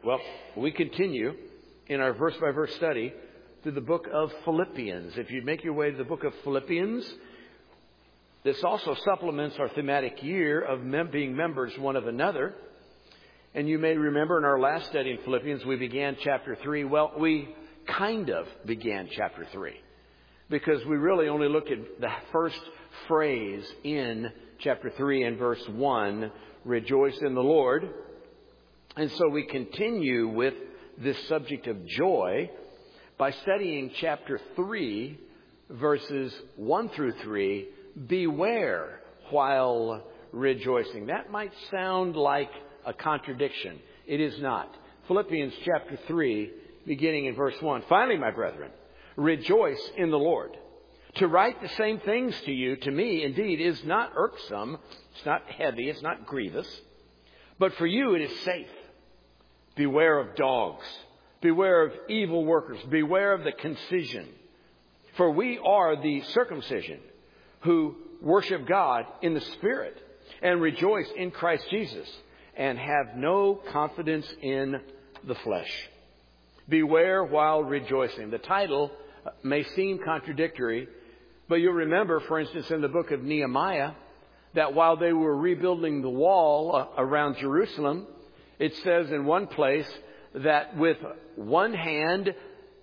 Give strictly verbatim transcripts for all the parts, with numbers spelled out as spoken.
Well, we continue in our verse-by-verse study through the book of Philippians. If you make your way to the book of Philippians, this also supplements our thematic year of mem- being members one of another. And you may remember in our last study in Philippians, we began chapter three. Well, we kind of began chapter three because we really only looked at the first phrase in chapter three and verse one, rejoice in the Lord. And so we continue with this subject of joy by studying chapter three, verses one through three, beware while rejoicing. That might sound like a contradiction. It is not. Philippians chapter three, beginning in verse one. Finally, my brethren, rejoice in the Lord. To write the same things to you, to me, indeed, is not irksome. It's not heavy. It's not grievous. But for you, it is safe. Beware of dogs. Beware of evil workers. Beware of the concision. For we are the circumcision who worship God in the Spirit and rejoice in Christ Jesus and have no confidence in the flesh. Beware while rejoicing. The title may seem contradictory, but you'll remember, for instance, in the book of Nehemiah, that while they were rebuilding the wall around Jerusalem, it says in one place that with one hand,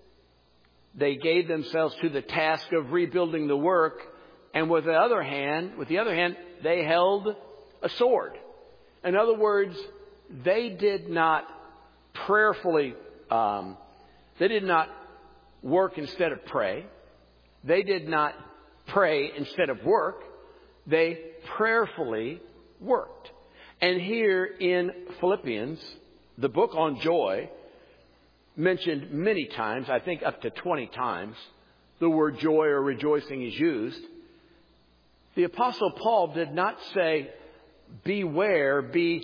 they gave themselves to the task of rebuilding the work. And with the other hand, with the other hand, they held a sword. In other words, they did not prayerfully, um, they did not work instead of pray. They did not pray instead of work. They prayerfully worked. And here in Philippians, the book on joy, mentioned many times, I think up to twenty times, the word joy or rejoicing is used. The Apostle Paul did not say, beware, be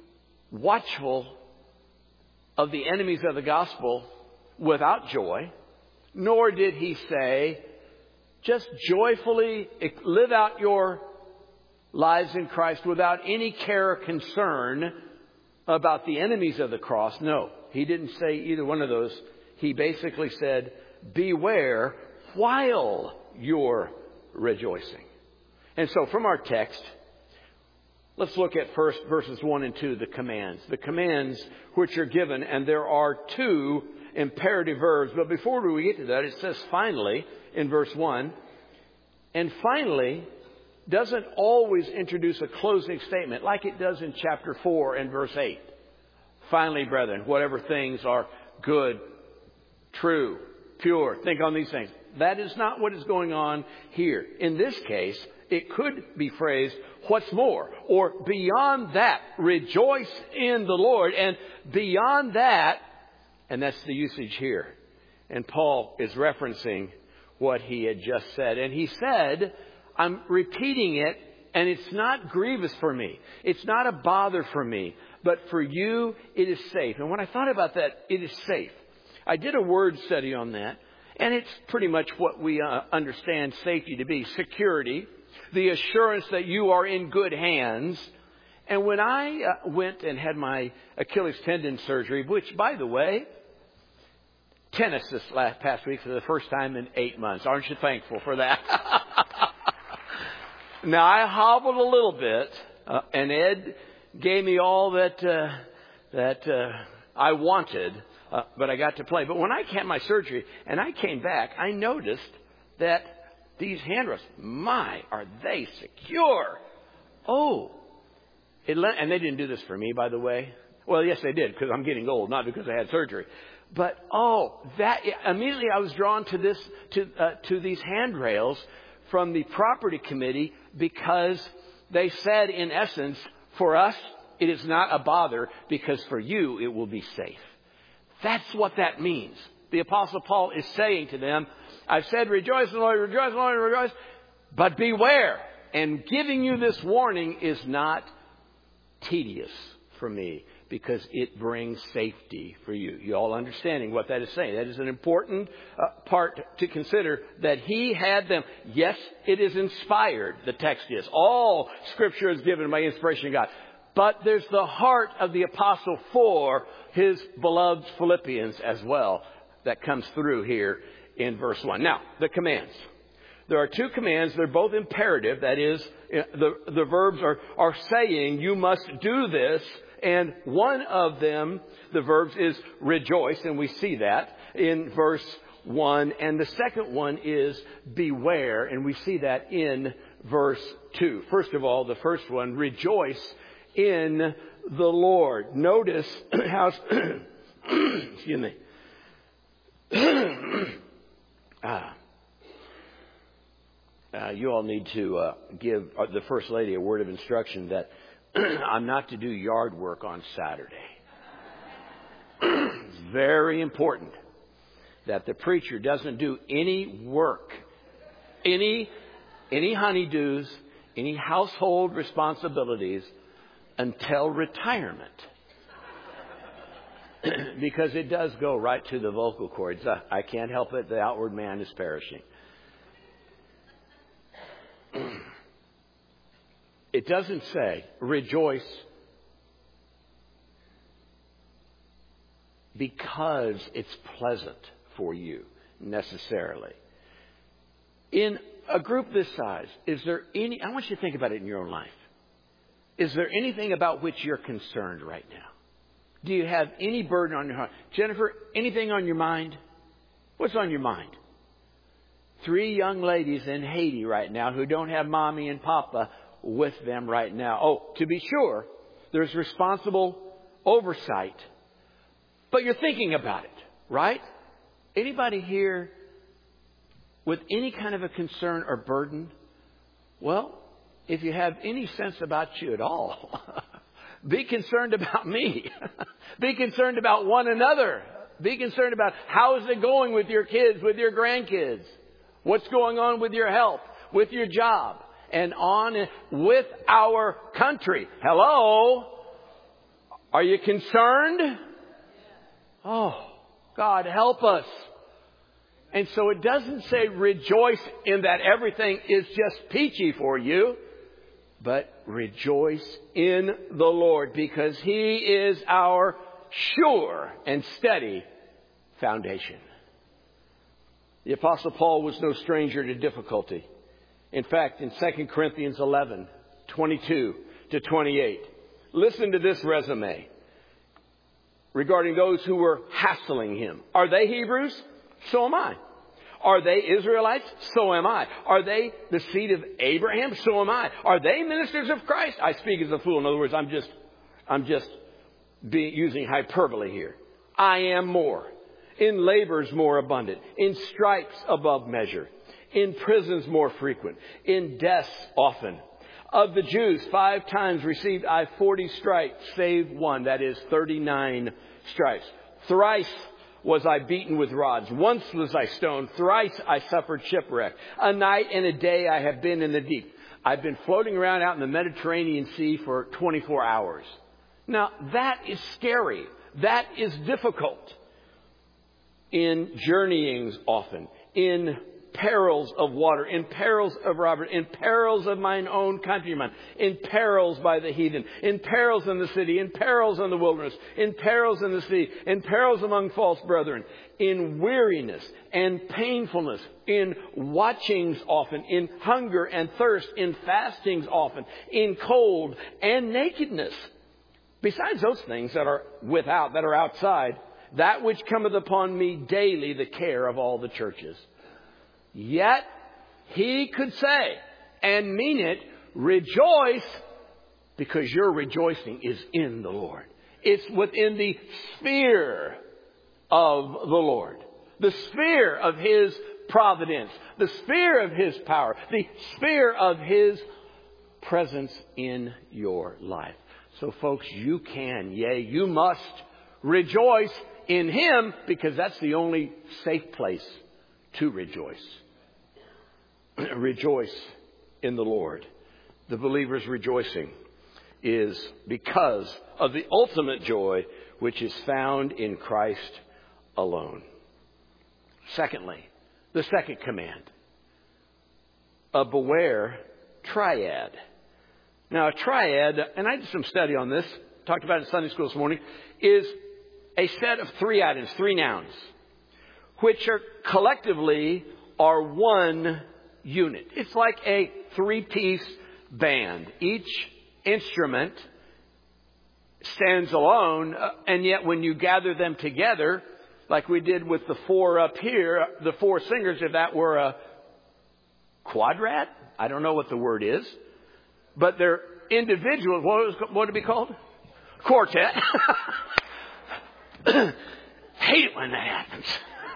watchful of the enemies of the gospel without joy, nor did he say, just joyfully live out your lives in Christ without any care or concern about the enemies of the cross. No, he didn't say either one of those. He basically said, beware while you're rejoicing. And so from our text, let's look at first verses one and two, the commands. The commands which are given, and there are two imperative verbs. But before we get to that, it says finally in verse one. And finally doesn't always introduce a closing statement like it does in chapter four and verse eight. Finally, brethren, whatever things are good, true, pure, think on these things. That is not what is going on here. In this case, it could be phrased, what's more, or beyond that, rejoice in the Lord. And beyond that, and that's the usage here. And Paul is referencing what he had just said. And he said, I'm repeating it, and it's not grievous for me. It's not a bother for me. But for you, it is safe. And when I thought about that, it is safe. I did a word study on that. And it's pretty much what we uh, understand safety to be. Security. The assurance that you are in good hands. And when I uh, went and had my Achilles tendon surgery, which, by the way, tennis this last past week for the first time in eight months. Aren't you thankful for that? Now, I hobbled a little bit, uh, and Ed gave me all that uh, that uh, I wanted, uh, but I got to play. But when I had my surgery and I came back, I noticed that these handrails, my, are they secure? Oh, it le- and they didn't do this for me, by the way. Well, yes, they did, because I'm getting old, not because I had surgery. But, oh, that immediately I was drawn to this, to uh, to these handrails from the property committee, because they said, in essence, for us, it is not a bother, because for you, it will be safe. That's what that means. The Apostle Paul is saying to them, I've said, rejoice in the Lord, rejoice in the Lord, rejoice, but beware. And giving you this warning is not tedious for me, because it brings safety for you. You all understanding what that is saying? That is an important uh, part to consider, that he had them. Yes, it is inspired, the text is. All Scripture is given by inspiration of God. But there's the heart of the apostle for his beloved Philippians as well that comes through here in verse one. Now, the commands. There are two commands. They're both imperative. That is, the, the verbs are, are saying you must do this. And one of them, the verbs, is rejoice. And we see that in verse one. And the second one is beware. And we see that in verse two. First of all, the first one, rejoice in the Lord. Notice how, excuse me. ah. Uh, you all need to uh, give the First Lady a word of instruction that I'm not to do yard work on Saturday. It's very important that the preacher doesn't do any work, any, any honeydews, any household responsibilities until retirement. Because it does go right to the vocal cords. Uh, I can't help it. The outward man is perishing. It doesn't say rejoice because it's pleasant for you necessarily. In a group this size, is there any, I want you to think about it in your own life. Is there anything about which you're concerned right now? Do you have any burden on your heart? Jennifer, anything on your mind? What's on your mind? Three young ladies in Haiti right now who don't have mommy and papa with them right now. Oh, to be sure, there's responsible oversight. But you're thinking about it, right? Anybody here with any kind of a concern or burden? Well, if you have any sense about you at all, be concerned about me. Be concerned about one another. Be concerned about how is it going with your kids, with your grandkids. What's going on with your health, with your job, and on with our country. Hello? Are you concerned? Oh, God, help us. And so it doesn't say rejoice in that everything is just peachy for you, but rejoice in the Lord because He is our sure and steady foundation. The Apostle Paul was no stranger to difficulty. In fact, in Second Corinthians eleven, twenty-two to twenty-eight, listen to this resume regarding those who were hassling him. Are they Hebrews? So am I. Are they Israelites? So am I. Are they the seed of Abraham? So am I. Are they ministers of Christ? I speak as a fool. In other words, I'm just, I'm just be, using hyperbole here. I am more. In labors more abundant, in stripes above measure, in prisons more frequent, in deaths often. Of the Jews, five times received I forty stripes, save one, that is thirty-nine stripes. Thrice was I beaten with rods. Once was I stoned. Thrice I suffered shipwreck. A night and a day I have been in the deep. I've been floating around out in the Mediterranean Sea for twenty-four hours. Now, that is scary. That is difficult. In journeyings often, in perils of water, in perils of robbery, in perils of mine own countrymen, in perils by the heathen, in perils in the city, in perils in the wilderness, in perils in the sea, in perils among false brethren, in weariness and painfulness, in watchings often, in hunger and thirst, in fastings often, in cold and nakedness. Besides those things that are without, that are outside, that which cometh upon me daily, the care of all the churches. Yet he could say and mean it, rejoice, because your rejoicing is in the Lord. It's within the sphere of the Lord, the sphere of His providence, the sphere of His power, the sphere of His presence in your life. So folks, you can, yea, you must rejoice in Him, because that's the only safe place to rejoice. Rejoice in the Lord. The believer's rejoicing is because of the ultimate joy which is found in Christ alone. Secondly, the second command, a beware triad. Now, a triad, and I did some study on this, talked about it in Sunday school this morning, is a set of three items, three nouns, which are collectively are one unit. It's like a three-piece band. Each instrument stands alone, uh, and yet when you gather them together, like we did with the four up here, the four singers, if that were a quadrat, I don't know what the word is, but they're individuals. What, was, what would it be called? Quartet. Hate it when that happens.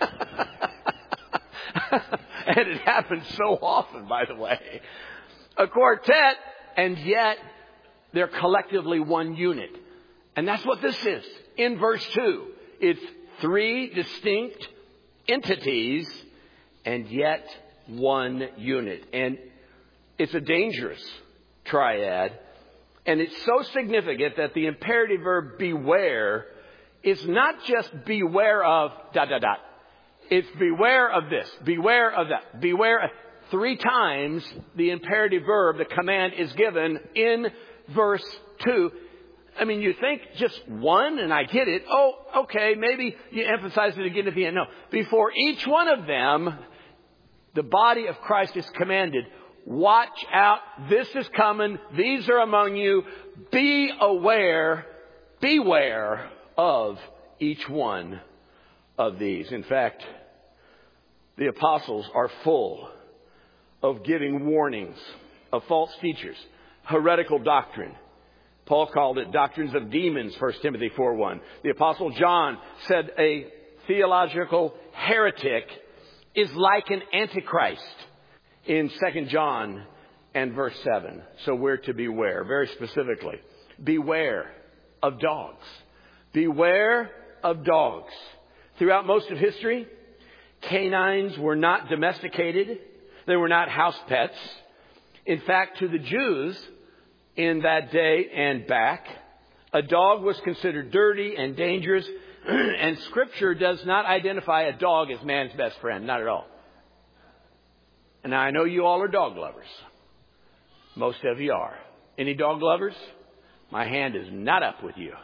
And it happens so often, by the way. A quartet, and yet they're collectively one unit. And that's what this is. In verse two, it's three distinct entities and yet one unit. And it's a dangerous triad. And it's so significant that the imperative verb beware is not just beware of dot, dot, dot. It's beware of this, beware of that, beware of. Three times the imperative verb, the command, is given in verse two. I mean, you think just one, and I get it. Oh, okay, maybe you emphasize it again at the end. No, before each one of them, the body of Christ is commanded, watch out, this is coming, these are among you, be aware, beware of each one of these. In fact, the apostles are full of giving warnings of false teachers, heretical doctrine. Paul called it doctrines of demons, First Timothy four one. The Apostle John said a theological heretic is like an antichrist in Second John and verse seven. So we're to beware, very specifically. Beware of dogs. Beware of dogs. Throughout most of history, canines were not domesticated. They were not house pets. In fact, to the Jews in that day and back, a dog was considered dirty and dangerous. And Scripture does not identify a dog as man's best friend. Not at all. And I know you all are dog lovers. Most of you are. Any dog lovers? My hand is not up with you.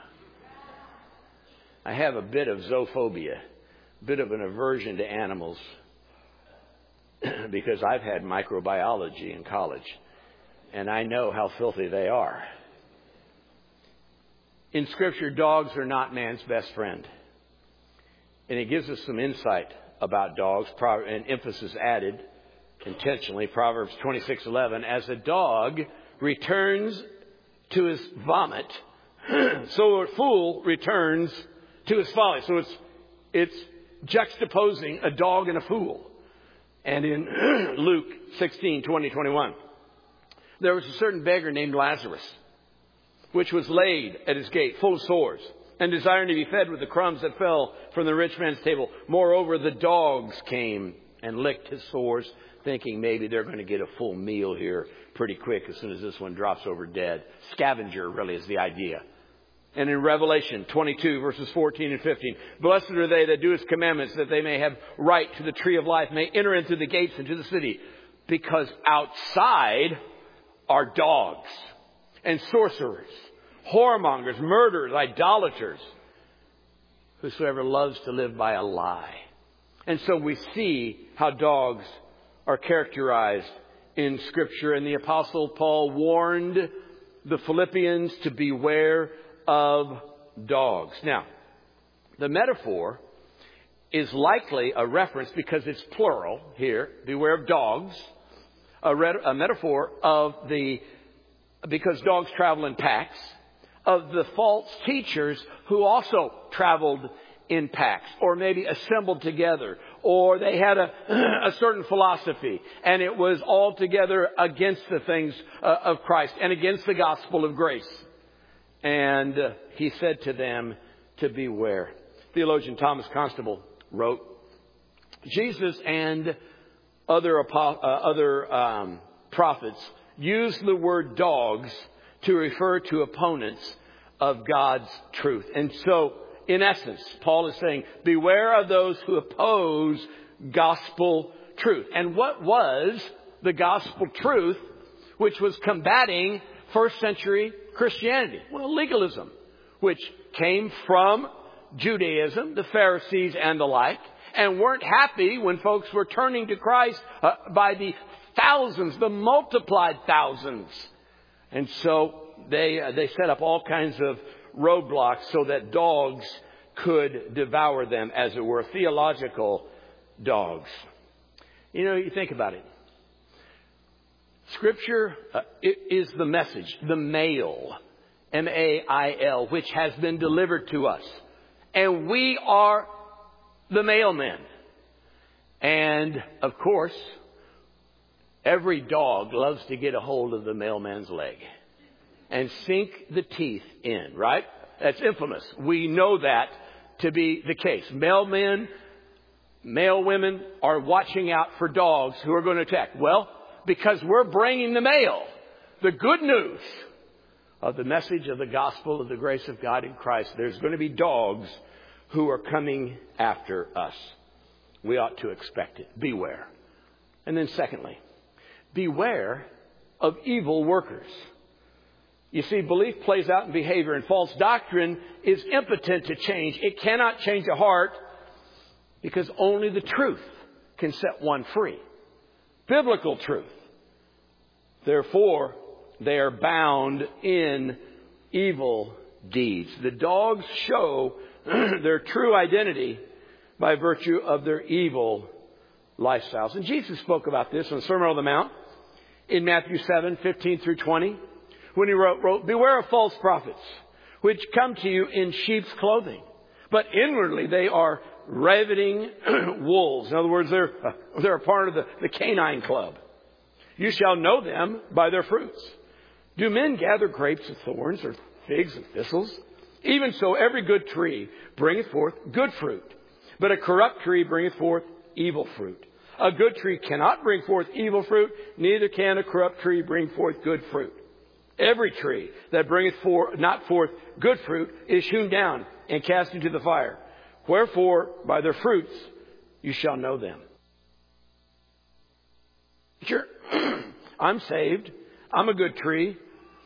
I have a bit of zoophobia, a bit of an aversion to animals, because I've had microbiology in college, and I know how filthy they are. In Scripture, dogs are not man's best friend. And it gives us some insight about dogs, and emphasis added intentionally. Proverbs twenty-six eleven, as a dog returns to his vomit, so a fool returns to his folly. So it's it's juxtaposing a dog and a fool. And in Luke sixteen twenty, twenty-one, there was a certain beggar named Lazarus, which was laid at his gate, full of sores, and desiring to be fed with the crumbs that fell from the rich man's table. Moreover, the dogs came and licked his sores, thinking maybe they're going to get a full meal here pretty quick as soon as this one drops over dead. Scavenger really is the idea. And in Revelation twenty-two, verses fourteen and fifteen, blessed are they that do his commandments, that they may have right to the tree of life, may enter into the gates into the city. Because outside are dogs and sorcerers, whoremongers, murderers, idolaters, whosoever loves to live by a lie. And so we see how dogs are characterized in Scripture. And the Apostle Paul warned the Philippians to beware of dogs. Now, the metaphor is likely a reference, because it's plural here, beware of dogs, a, re- a metaphor of the, because dogs travel in packs, of the false teachers who also traveled in packs, or maybe assembled together, or they had a, a certain philosophy, and it was altogether against the things uh, of Christ and against the gospel of grace. And uh, he said to them to beware. Theologian Thomas Constable wrote, Jesus and other apo- uh, other um, prophets used the word dogs to refer to opponents of God's truth. And so, in essence, Paul is saying, beware of those who oppose gospel truth. And what was the gospel truth which was combating first century Christianity? Well, legalism, which came from Judaism, the Pharisees and the like, and weren't happy when folks were turning to Christ uh, by the thousands, the multiplied thousands. And so they uh, they set up all kinds of roadblocks so that dogs could devour them, as it were, theological dogs. You know, you think about it. Scripture uh, is the message, the mail, M A I L, which has been delivered to us. And we are the mailmen. And, of course, every dog loves to get a hold of the mailman's leg and sink the teeth in, right? That's infamous. We know that to be the case. Mailmen, mail women are watching out for dogs who are going to attack. Well, because we're bringing the mail, the good news of the message of the gospel of the grace of God in Christ. There's going to be dogs who are coming after us. We ought to expect it. Beware. And then secondly, beware of evil workers. You see, belief plays out in behavior, and false doctrine is impotent to change. It cannot change a heart because only the truth can set one free. Biblical truth. Therefore, they are bound in evil deeds. The dogs show their true identity by virtue of their evil lifestyles. And Jesus spoke about this on the Sermon on the Mount in Matthew seven, fifteen through twenty, when he wrote, wrote, "Beware of false prophets, which come to you in sheep's clothing, but inwardly they are ravening wolves." In other words, they're, uh, they're a part of the, the canine club. "You shall know them by their fruits. Do men gather grapes of thorns or figs of thistles? Even so, every good tree bringeth forth good fruit, but a corrupt tree bringeth forth evil fruit. A good tree cannot bring forth evil fruit, neither can a corrupt tree bring forth good fruit. Every tree that bringeth forth, not forth good fruit is hewn down and cast into the fire. Wherefore, by their fruits you shall know them." Sure, I'm saved. I'm a good tree.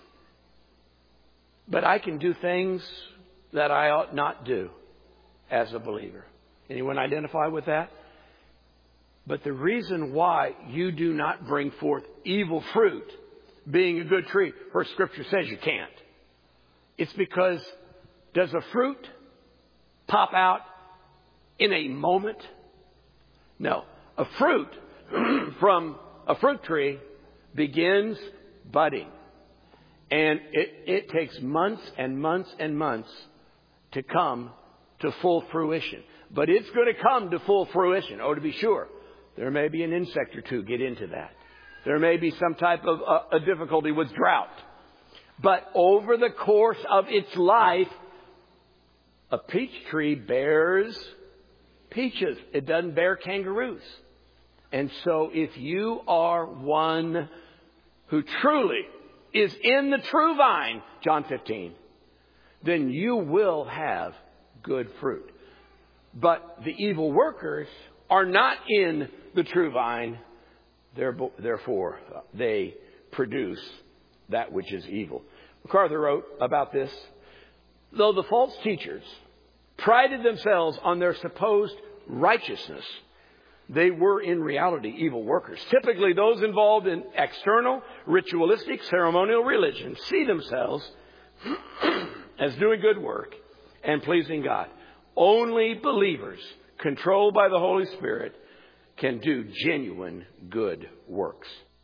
But I can do things that I ought not do as a believer. Anyone identify with that? But the reason why you do not bring forth evil fruit, being a good tree, for Scripture says you can't. It's because, does a fruit pop out in a moment? No. A fruit from a fruit tree begins budding. And it, it takes months and months and months to come to full fruition. But it's going to come to full fruition. Oh, to be sure, there may be an insect or two get into that. There may be some type of uh, a difficulty with drought. But over the course of its life, a peach tree bears peaches. It doesn't bear kangaroos. And so if you are one who truly is in the true vine, John fifteen, then you will have good fruit. But the evil workers are not in the true vine. Therefore, they produce that which is evil. MacArthur wrote about this: "Though the false teachers prided themselves on their supposed righteousness, they were in reality evil workers. Typically, those involved in external, ritualistic, ceremonial religion see themselves as doing good work and pleasing God. Only believers, controlled by the Holy Spirit, can do genuine good works."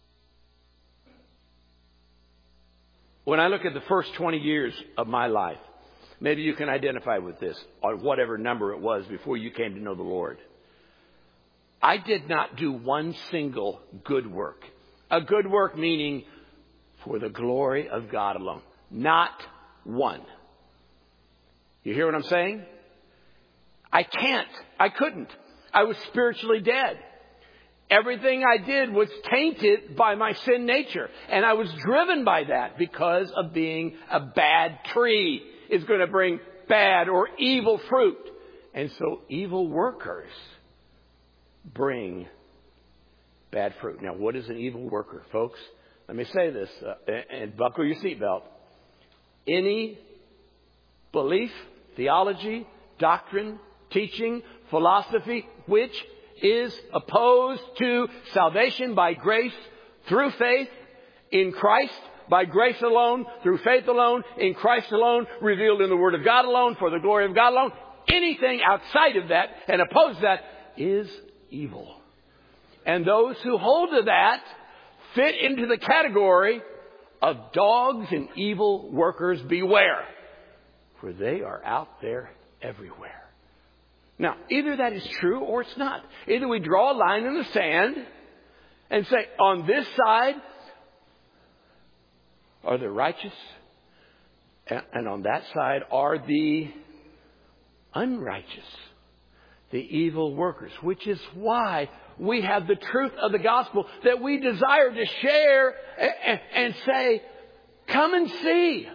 When I look at the first twenty years of my life, maybe you can identify with this, or whatever number it was before you came to know the Lord. I did not do one single good work. A good work meaning for the glory of God alone. Not one. You hear what I'm saying? I can't. I couldn't. I was spiritually dead. Everything I did was tainted by my sin nature. And I was driven by that because of being a bad tree. It's going to bring bad or evil fruit. And so evil workers bring bad fruit. Now, what is an evil worker, folks? let me say this, uh, and buckle your seatbelt. Any belief, theology, doctrine, teaching, philosophy, which is opposed to salvation by grace through faith in Christ, by grace alone, through faith alone, in Christ alone, revealed in the Word of God alone, for the glory of God alone. Anything outside of that and oppose that is evil. And those who hold to that fit into the category of dogs and evil workers beware, for they are out there everywhere. Now, either that is true or it's not. Either we draw a line in the sand and say, on this side are the righteous, and on that side are the unrighteous, the evil workers, which is why we have the truth of the gospel that we desire to share and say, come and see.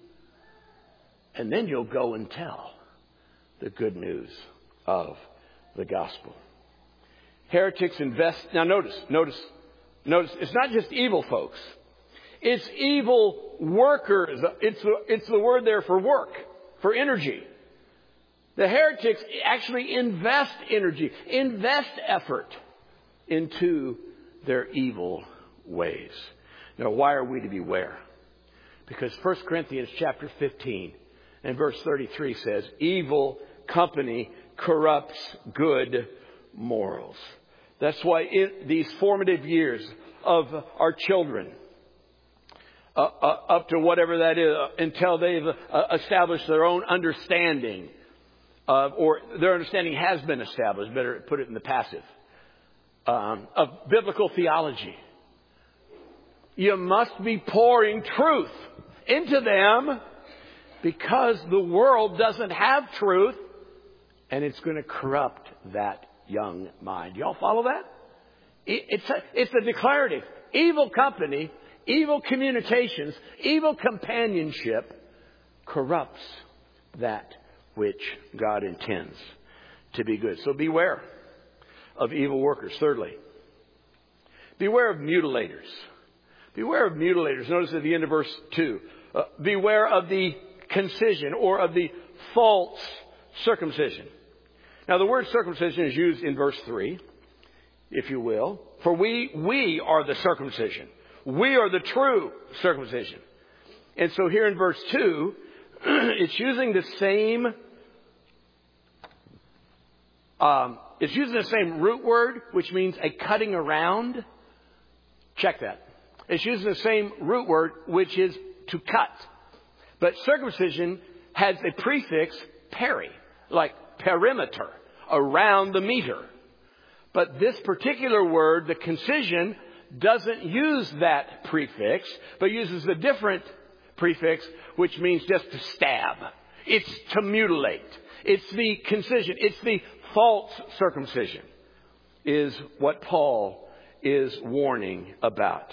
And then you'll go and tell the good news of the gospel. Heretics invest. Now notice, notice, notice, it's not just evil folks. It's evil workers. It's the, it's the word there for work, for energy. The heretics actually invest energy, invest effort into their evil ways. Now, why are we to beware? Because First Corinthians chapter fifteen and verse thirty-three says, evil company corrupts good morals. That's why in these formative years of our children, uh, uh, up to whatever that is, uh, until they've uh, established their own understanding, uh, or their understanding has been established, better put it in the passive, um, of biblical theology. You must be pouring truth into them because the world doesn't have truth, and it's going to corrupt that young mind. Y'all follow that? It's a, it's a declarative. Evil company, evil communications, evil companionship corrupts that which God intends to be good. So beware of evil workers. Thirdly, beware of mutilators. Beware of mutilators. Notice at the end of verse two. Uh, beware of the concision or of the false circumcision. Now the word circumcision is used in verse three, if you will. For we, we are the circumcision. We are the true circumcision. And so here in verse two, it's using the same, um, it's using the same root word, which means a cutting around. Check that. It's using the same root word, which is to cut. But circumcision has a prefix, peri, like perimeter, around the meter. But this particular word, the concision, doesn't use that prefix, but uses a different prefix, which means just to stab. It's to mutilate. It's the concision. It's the false circumcision, is what Paul is warning about.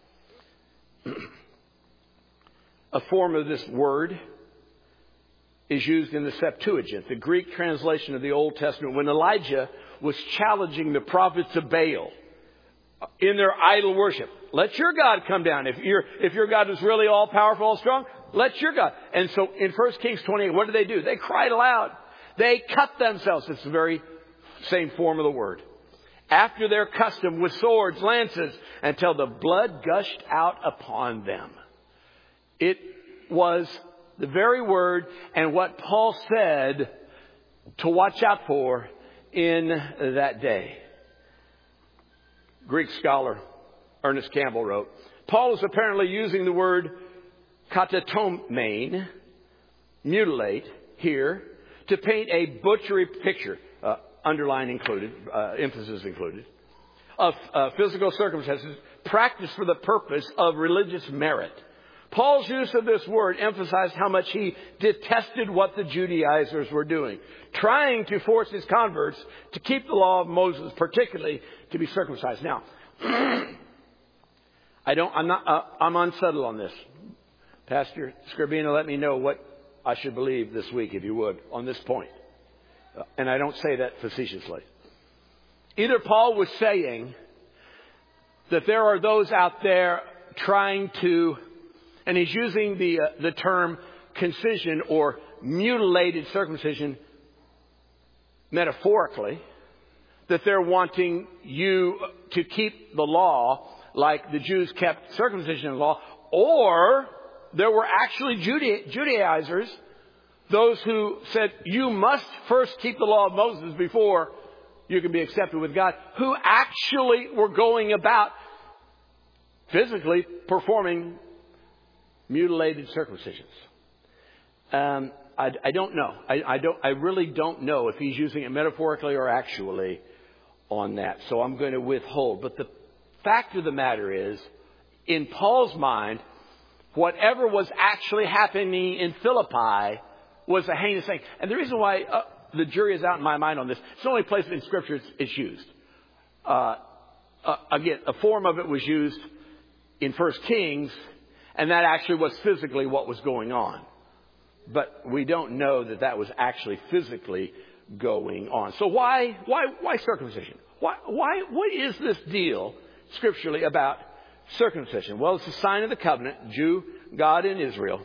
A form of this word is used in the Septuagint, the Greek translation of the Old Testament, when Elijah was challenging the prophets of Baal in their idol worship. Let your God come down. If your if your God is really all powerful, all strong, let your God. And so in First Kings twenty-eight, what did they do? They cried aloud. They cut themselves. It's the very same form of the word. After their custom, with swords, lances, until the blood gushed out upon them. It was the very word and what Paul said to watch out for in that day. Greek scholar Ernest Campbell wrote, Paul is apparently using the word katatomein, mutilate, here, to paint a butchery picture, uh, underline included, uh, emphasis included, of uh, physical circumstances practiced for the purpose of religious merit. Paul's use of this word emphasized how much he detested what the Judaizers were doing, trying to force his converts to keep the law of Moses, particularly to be circumcised. Now, I don't, I'm not, uh, I'm unsettled on this. Pastor Scribino, let me know what I should believe this week, if you would, on this point. Uh, and I don't say that facetiously. Either Paul was saying that there are those out there trying to, and he's using the, uh, the term concision or mutilated circumcision metaphorically, that they're wanting you to keep the law like the Jews kept circumcision law, or there were actually Juda- Judaizers, those who said you must first keep the law of Moses before you can be accepted with God, who actually were going about physically performing mutilated circumcisions. Um, I, I don't know. I, I don't. I really don't know if he's using it metaphorically or actually on that. So I'm going to withhold. But the fact of the matter is, in Paul's mind, whatever was actually happening in Philippi was a heinous thing. And the reason why uh, the jury is out in my mind on this, it's the only place in Scripture it's, it's used. Uh, uh, again, a form of it was used in First Kings, and that actually was physically what was going on. But we don't know that that was actually physically going on. So why, why, why circumcision? Why, why, what is this deal scripturally about circumcision? Well, it's a sign of the covenant, Jew, God, and Israel.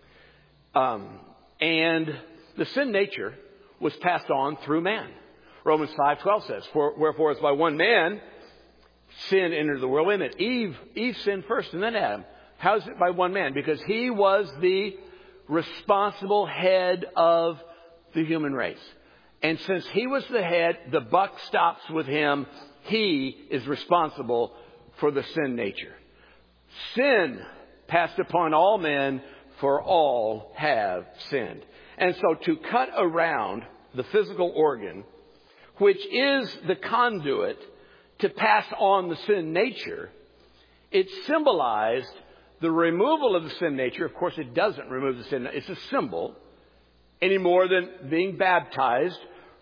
Um, and the sin nature was passed on through man. Romans five twelve says, For, wherefore as by one man sin entered the world. Wait a minute, Eve, Eve sinned first and then Adam. How is it by one man? Because he was the responsible head of the human race. And since he was the head, the buck stops with him. He is responsible for the sin nature. Sin passed upon all men, for all have sinned. And so to cut around the physical organ, which is the conduit to pass on the sin nature, it symbolized the removal of the sin nature. Of course, it doesn't remove the sin. It's a symbol any more than being baptized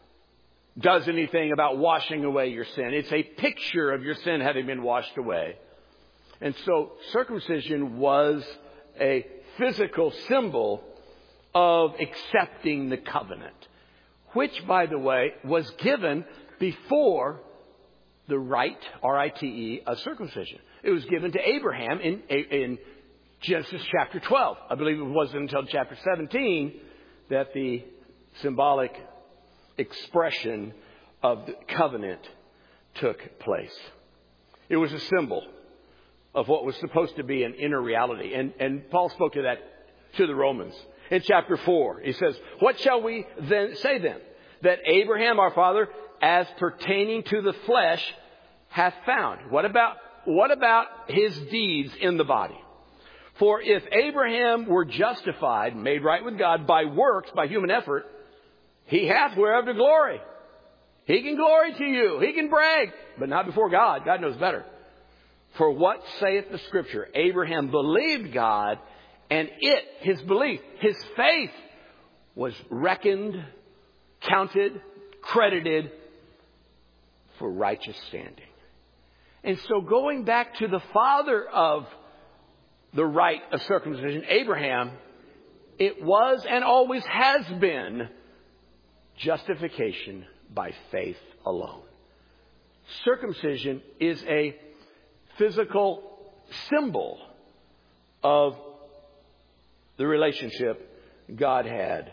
does anything about washing away your sin. It's a picture of your sin having been washed away. And so circumcision was a physical symbol of accepting the covenant, which, by the way, was given before the rite, R I T E, of circumcision. It was given to Abraham in, in Genesis chapter twelve. I believe it wasn't until chapter seventeen that the symbolic expression of the covenant took place. It was a symbol of what was supposed to be an inner reality. And, and Paul spoke to that to the Romans. In chapter four, he says, what shall we then say then? That Abraham, our father, as pertaining to the flesh, hath found. What about, what about his deeds in the body? For if Abraham were justified, made right with God by works, by human effort, he hath whereof to glory. He can glory to you. He can brag, but not before God. God knows better. For what saith the Scripture? Abraham believed God, and it, his belief, his faith, was reckoned, counted, credited for righteous standing. And so going back to the father of the rite of circumcision, Abraham, it was and always has been justification by faith alone. Circumcision is a physical symbol of the relationship God had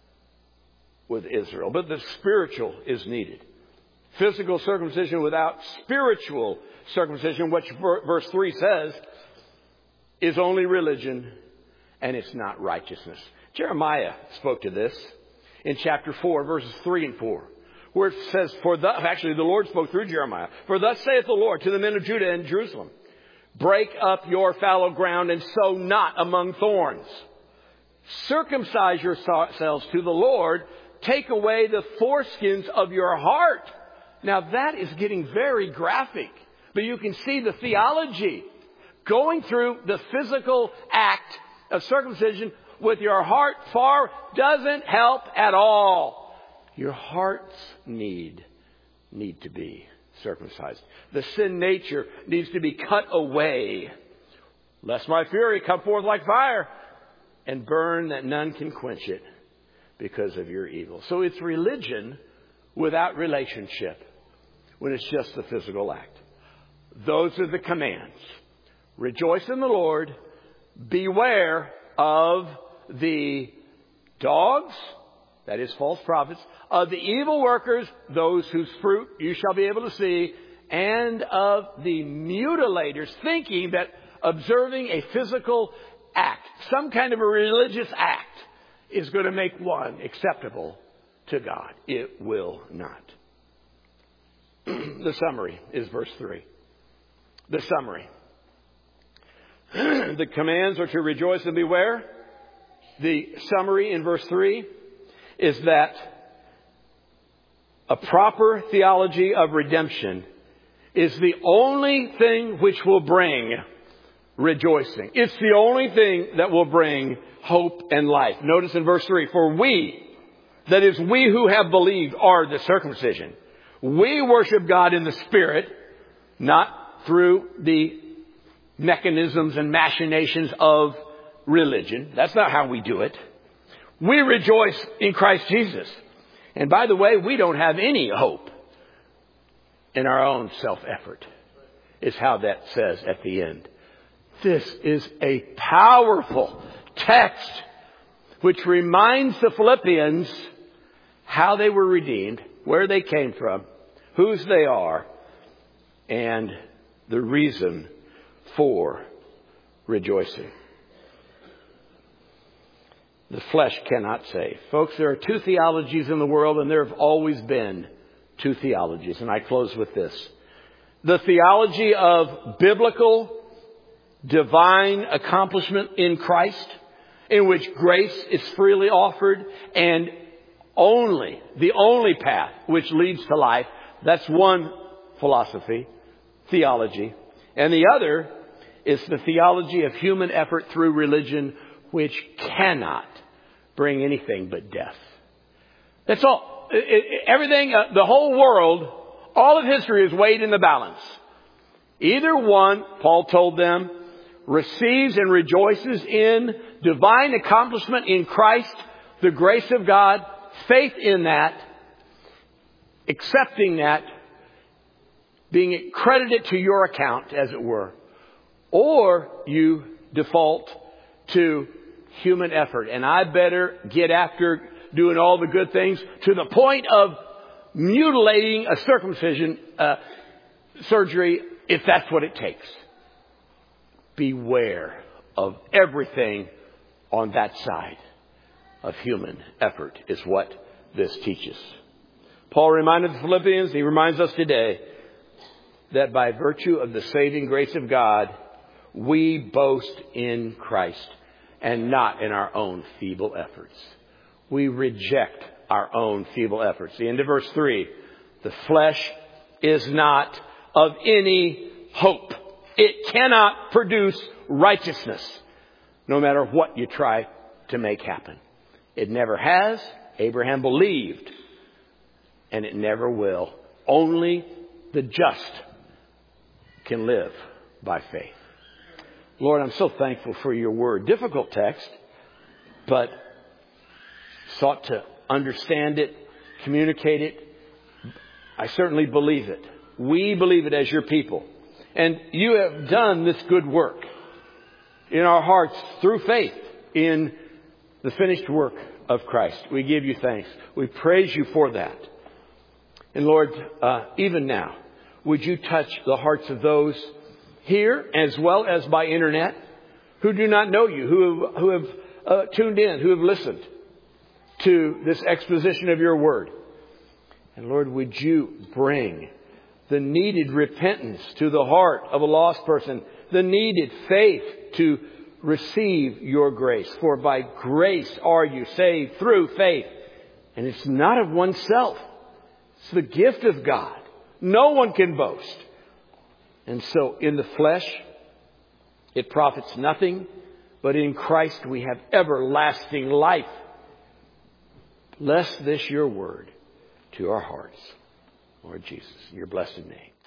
with Israel. But the spiritual is needed. Physical circumcision without spiritual circumcision, which verse three says, is only religion and it's not righteousness. Jeremiah spoke to this in chapter four, verses three and four, where it says, "For the, actually the Lord spoke through Jeremiah. For thus saith the Lord to the men of Judah and Jerusalem, break up your fallow ground and sow not among thorns. Circumcise yourselves to the Lord. Take away the foreskins of your heart." Now that is getting very graphic, but you can see the theology. Going through the physical act of circumcision with your heart far doesn't help at all. Your hearts need, need to be circumcised. The sin nature needs to be cut away. Lest my fury come forth like fire and burn that none can quench it because of your evil. So it's religion without relationship when it's just the physical act. Those are the commands. rejoice in the Lord. Beware of the dogs, that is false prophets, of the evil workers, those whose fruit you shall be able to see, and of the mutilators, thinking that observing a physical act, some kind of a religious act, is going to make one acceptable to God. It will not. The summary is verse three. The summary. The commands are to rejoice and beware. The summary in verse three is that a proper theology of redemption is the only thing which will bring rejoicing. It's the only thing that will bring hope and life. Notice in verse three, for we, that is we who have believed, are the circumcision. We worship God in the Spirit, not through the mechanisms and machinations of religion. That's not how we do it. We rejoice in Christ Jesus. And by the way, we don't have any hope in our own self-effort, is how that says at the end. This is a powerful text which reminds the Philippians how they were redeemed, where they came from, whose they are, and the reason for rejoicing. The flesh cannot save. Folks, there are two theologies in the world, and there have always been two theologies. And I close with this. The theology of biblical, divine accomplishment in Christ, in which grace is freely offered, and only, the only path which leads to life. That's one philosophy, theology. And the other is the theology of human effort through religion, which cannot bring anything but death. That's all. It, it, everything, uh, the whole world, all of history is weighed in the balance. Either one, Paul told them, receives and rejoices in divine accomplishment in Christ, the grace of God, faith in that, accepting that, being credited to your account, as it were. Or you default to human effort. And I better get after doing all the good things to the point of mutilating a circumcision uh, surgery if that's what it takes. Beware of everything on that side of human effort is what this teaches. Paul reminded the Philippians, he reminds us today, that by virtue of the saving grace of God, we boast in Christ and not in our own feeble efforts. We reject our own feeble efforts. The end of verse three, the flesh is not of any hope. It cannot produce righteousness, no matter what you try to make happen. It never has. Abraham believed, and it never will. Only the just can live by faith. Lord, I'm so thankful for your word. Difficult text, but sought to understand it, communicate it. I certainly believe it. We believe it as your people. And you have done this good work in our hearts through faith in the finished work of Christ. We give you thanks. We praise you for that. And Lord, uh, even now, would you touch the hearts of those here as well as by internet who do not know you, who have, who have uh, tuned in, who have listened to this exposition of your word. And Lord, would you bring the needed repentance to the heart of a lost person, the needed faith to receive your grace. For by grace are you saved through faith. And it's not of oneself. It's the gift of God. No one can boast. And so in the flesh, it profits nothing. But in Christ we have everlasting life. Bless this your word to our hearts. Lord Jesus, in your blessed name.